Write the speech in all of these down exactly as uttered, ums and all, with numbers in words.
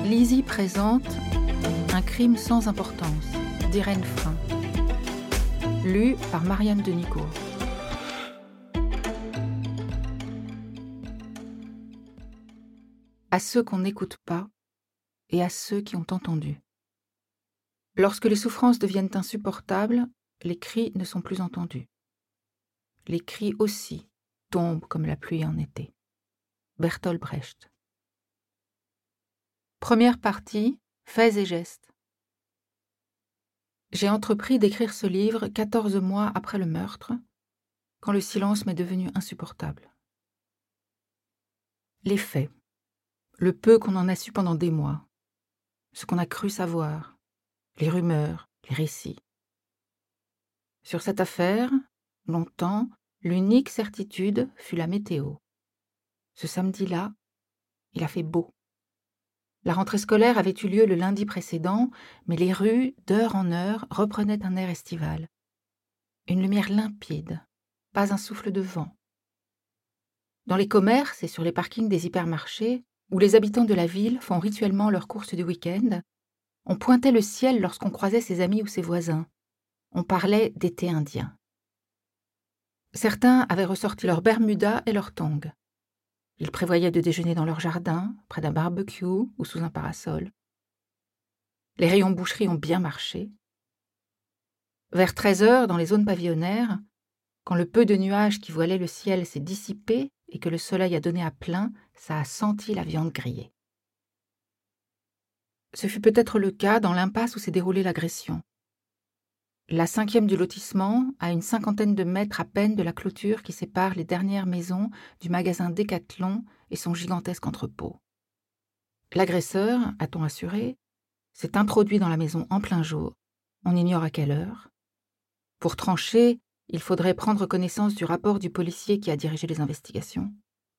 Lizzie présente Un crime sans importance d'Irène Frein. Lu par Marianne Denicourt. À ceux qu'on n'écoute pas et à ceux qui ont entendu. Lorsque les souffrances deviennent insupportables, les cris ne sont plus entendus. Les cris aussi tombent comme la pluie en été. Bertolt Brecht. Première partie, faits et gestes. J'ai entrepris d'écrire ce livre quatorze mois après le meurtre, quand le silence m'est devenu insupportable. Les faits, le peu qu'on en a su pendant des mois, ce qu'on a cru savoir, les rumeurs, les récits. Sur cette affaire, longtemps, l'unique certitude fut la météo. Ce samedi-là, il a fait beau. La rentrée scolaire avait eu lieu le lundi précédent, mais les rues, d'heure en heure, reprenaient un air estival. Une lumière limpide, pas un souffle de vent. Dans les commerces et sur les parkings des hypermarchés, où les habitants de la ville font rituellement leurs courses du week-end, on pointait le ciel lorsqu'on croisait ses amis ou ses voisins. On parlait d'été indien. Certains avaient ressorti leurs bermudas et leurs tongs. Ils prévoyaient de déjeuner dans leur jardin, près d'un barbecue ou sous un parasol. Les rayons boucherie ont bien marché. Vers treize heures, dans les zones pavillonnaires, quand le peu de nuages qui voilaient le ciel s'est dissipé et que le soleil a donné à plein, ça a senti la viande grillée. Ce fut peut-être le cas dans l'impasse où s'est déroulée l'agression. La cinquième du lotissement, à une cinquantaine de mètres à peine de la clôture qui sépare les dernières maisons du magasin Décathlon et son gigantesque entrepôt. L'agresseur, a-t-on assuré, s'est introduit dans la maison en plein jour, on ignore à quelle heure. Pour trancher, il faudrait prendre connaissance du rapport du policier qui a dirigé les investigations.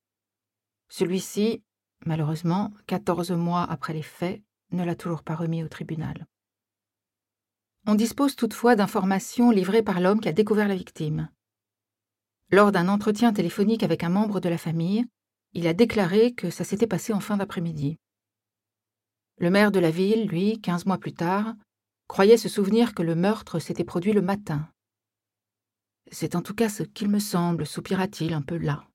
Celui-ci, malheureusement, quatorze mois après les faits, ne l'a toujours pas remis au tribunal. On dispose toutefois d'informations livrées par l'homme qui a découvert la victime. Lors d'un entretien téléphonique avec un membre de la famille, il a déclaré que ça s'était passé en fin d'après-midi. Le maire de la ville, lui, quinze mois plus tard, croyait se souvenir que le meurtre s'était produit le matin. C'est en tout cas ce qu'il me semble, soupira-t-il un peu las.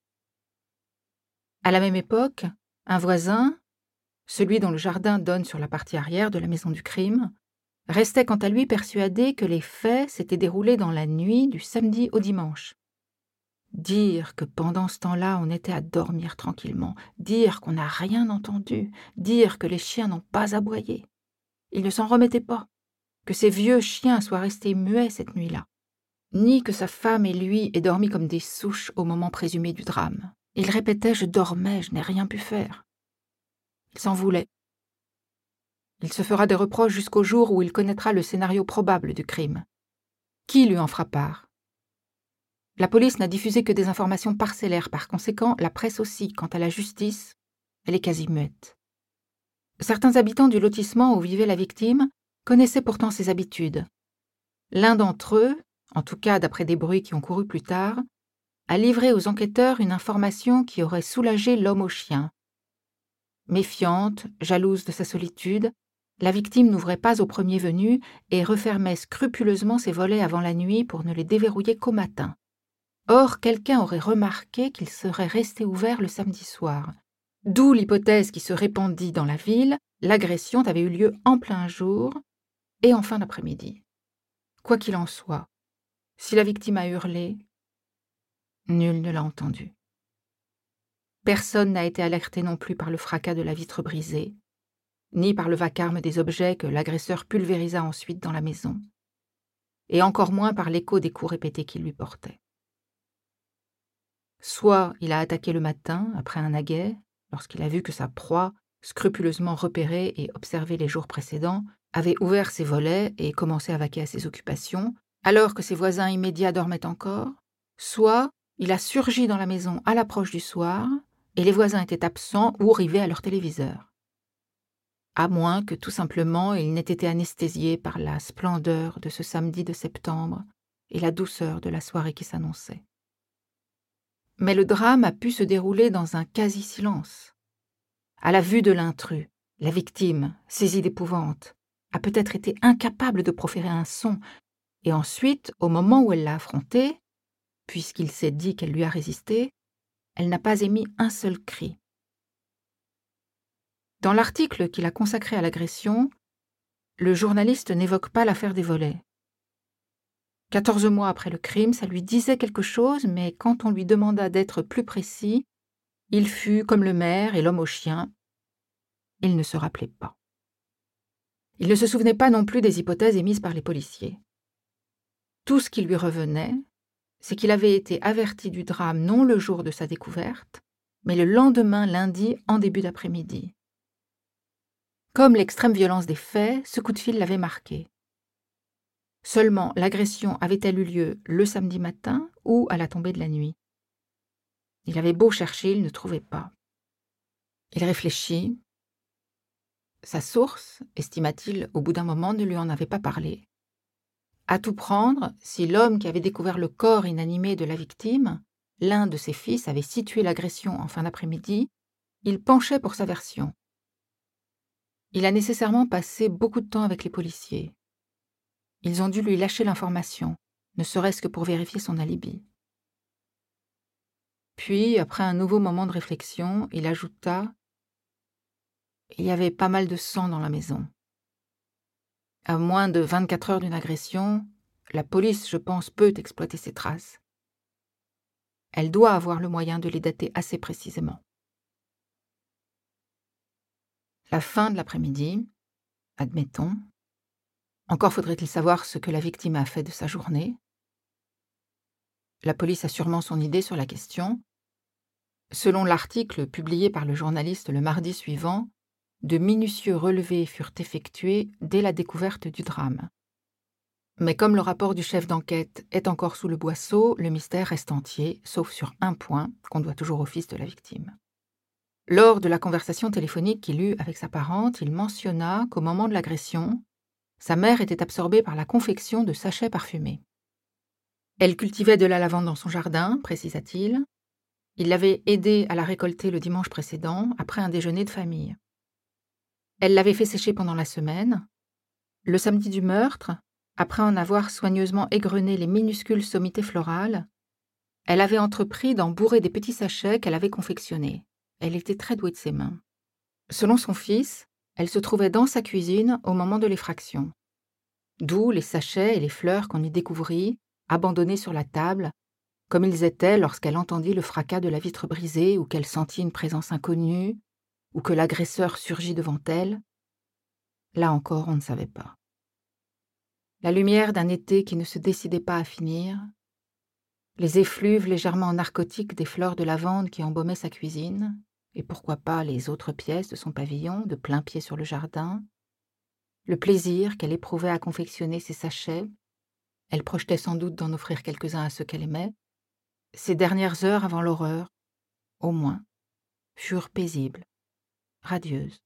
À la même époque, un voisin, celui dont le jardin donne sur la partie arrière de la maison du crime, restait quant à lui persuadé que les faits s'étaient déroulés dans la nuit du samedi au dimanche. Dire que pendant ce temps-là, on était à dormir tranquillement, dire qu'on n'a rien entendu, dire que les chiens n'ont pas aboyé. Il ne s'en remettait pas, que ces vieux chiens soient restés muets cette nuit-là, ni que sa femme et lui aient dormi comme des souches au moment présumé du drame. Il répétait « Je dormais, je n'ai rien pu faire ». Il s'en voulait. Il se fera des reproches jusqu'au jour où il connaîtra le scénario probable du crime. Qui lui en fera part? La police n'a diffusé que des informations parcellaires, par conséquent, la presse aussi, quant à la justice, elle est quasi muette. Certains habitants du lotissement où vivait la victime connaissaient pourtant ses habitudes. L'un d'entre eux, en tout cas d'après des bruits qui ont couru plus tard, a livré aux enquêteurs une information qui aurait soulagé l'homme au chien. Méfiante, jalouse de sa solitude, la victime n'ouvrait pas au premier venu et refermait scrupuleusement ses volets avant la nuit pour ne les déverrouiller qu'au matin. Or, quelqu'un aurait remarqué qu'il serait resté ouvert le samedi soir. D'où l'hypothèse qui se répandit dans la ville, l'agression avait eu lieu en plein jour et en fin d'après-midi. Quoi qu'il en soit, si la victime a hurlé, nul ne l'a entendu. Personne n'a été alerté non plus par le fracas de la vitre brisée, ni par le vacarme des objets que l'agresseur pulvérisa ensuite dans la maison, et encore moins par l'écho des coups répétés qu'il lui portait. Soit il a attaqué le matin, après un aguet, lorsqu'il a vu que sa proie, scrupuleusement repérée et observée les jours précédents, avait ouvert ses volets et commencé à vaquer à ses occupations, alors que ses voisins immédiats dormaient encore, soit il a surgi dans la maison à l'approche du soir, et les voisins étaient absents ou rivés à leur téléviseur. À moins que tout simplement ils n'aient été anesthésiés par la splendeur de ce samedi de septembre et la douceur de la soirée qui s'annonçait. Mais le drame a pu se dérouler dans un quasi-silence. À la vue de l'intrus, La victime, saisie d'épouvante, a peut-être été incapable de proférer un son, et ensuite, au moment où elle l'a affronté, puisqu'il s'est dit qu'elle lui a résisté, elle n'a pas émis un seul cri. Dans l'article qu'il a consacré à l'agression, le journaliste n'évoque pas l'affaire des volets. Quatorze mois après le crime, ça lui disait quelque chose, mais quand on lui demanda d'être plus précis, il fut comme le maire et l'homme au chien. Il ne se rappelait pas. Il ne se souvenait pas non plus des hypothèses émises par les policiers. Tout ce qui lui revenait, c'est qu'il avait été averti du drame non le jour de sa découverte, mais le lendemain lundi en début d'après-midi. Comme l'extrême violence des faits, ce coup de fil l'avait marqué. Seulement, l'agression avait-elle eu lieu le samedi matin ou à la tombée de la nuit? Il avait beau chercher, il ne trouvait pas. Il réfléchit. Sa source, estima-t-il, au bout d'un moment, ne lui en avait pas parlé. À tout prendre, si l'homme qui avait découvert le corps inanimé de la victime, l'un de ses fils, avait situé l'agression en fin d'après-midi, il penchait pour sa version. Il a nécessairement passé beaucoup de temps avec les policiers. Ils ont dû lui lâcher l'information, ne serait-ce que pour vérifier son alibi. Puis, après un nouveau moment de réflexion, il ajouta « Il y avait pas mal de sang dans la maison. À moins de vingt-quatre heures d'une agression, la police, je pense, peut exploiter ces traces. Elle doit avoir le moyen de les dater assez précisément. » La fin de l'après-midi, admettons. Encore faudrait-il savoir ce que la victime a fait de sa journée. La police a sûrement son idée sur la question. Selon l'article publié par le journaliste le mardi suivant, de minutieux relevés furent effectués dès la découverte du drame. Mais comme le rapport du chef d'enquête est encore sous le boisseau, le mystère reste entier, sauf sur un point qu'on doit toujours au fils de la victime. Lors de la conversation téléphonique qu'il eut avec sa parente, il mentionna qu'au moment de l'agression, sa mère était absorbée par la confection de sachets parfumés. Elle cultivait de la lavande dans son jardin, précisa-t-il. Il l'avait aidée à la récolter le dimanche précédent, après un déjeuner de famille. Elle l'avait fait sécher pendant la semaine. Le samedi du meurtre, après en avoir soigneusement égrené les minuscules sommités florales, elle avait entrepris d'en bourrer des petits sachets qu'elle avait confectionnés. Elle était très douée de ses mains. Selon son fils, elle se trouvait dans sa cuisine au moment de l'effraction. D'où les sachets et les fleurs qu'on y découvrit, abandonnés sur la table, comme ils étaient lorsqu'elle entendit le fracas de la vitre brisée ou qu'elle sentit une présence inconnue, ou que l'agresseur surgit devant elle. Là encore, on ne savait pas. La lumière d'un été qui ne se décidait pas à finir, les effluves légèrement narcotiques des fleurs de lavande qui embaumaient sa cuisine, et pourquoi pas les autres pièces de son pavillon, de plein pied sur le jardin, le plaisir qu'elle éprouvait à confectionner ses sachets, elle projetait sans doute d'en offrir quelques-uns à ceux qu'elle aimait, ces dernières heures avant l'horreur, au moins, furent paisibles, radieuses.